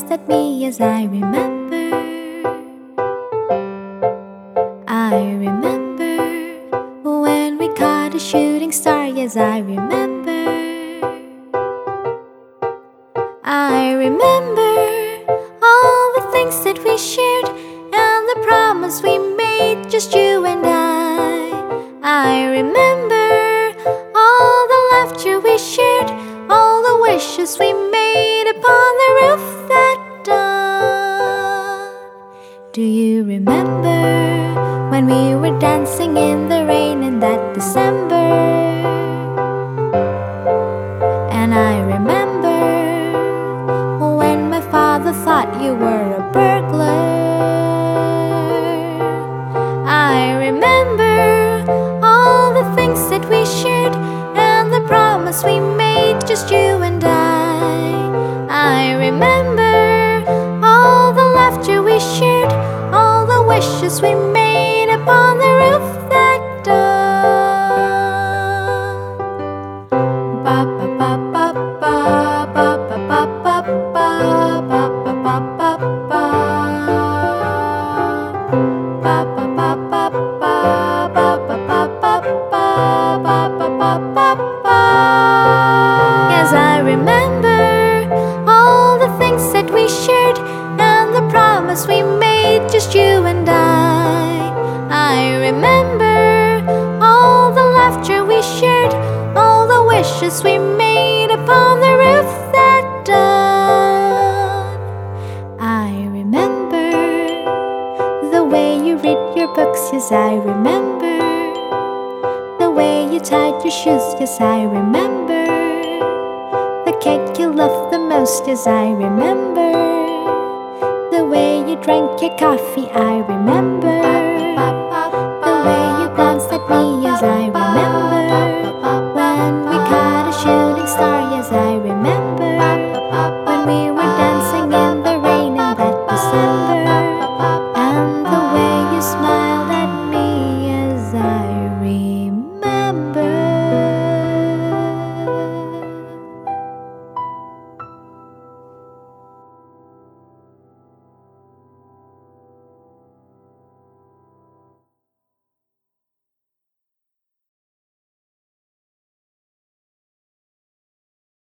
glanced at me as I remember. I remember when we caught a shooting star. Yes, I remember. I remember all the things that we shared and the promise we made, just you and I remember all the laughter we shared, all the wishes we made upon the roof that dawn. Do you remember when we were dancing in the rain in that December? And I remember when my father thought you were a burglar. I remember all the things that we shared and the promise we made, just you and I remember all the laughter we shared, all the wishes we made upon the roof that dawn. Ba ba ba ba ba ba ba ba ba ba ba ba ba ba ba. Ba ba ba ba ba ba ba ba ba ba ba ba ba. Yes, I remember all the things that we shared and the promise we made, just you and I remember all the laughter we shared, all the wishes we made upon the roof that dawn. I remember the way you read your books. Yes, I remember the way you tied your shoes. Yes, I remember the cake you loved the most. Yes, I remember the way you drank your coffee. I remember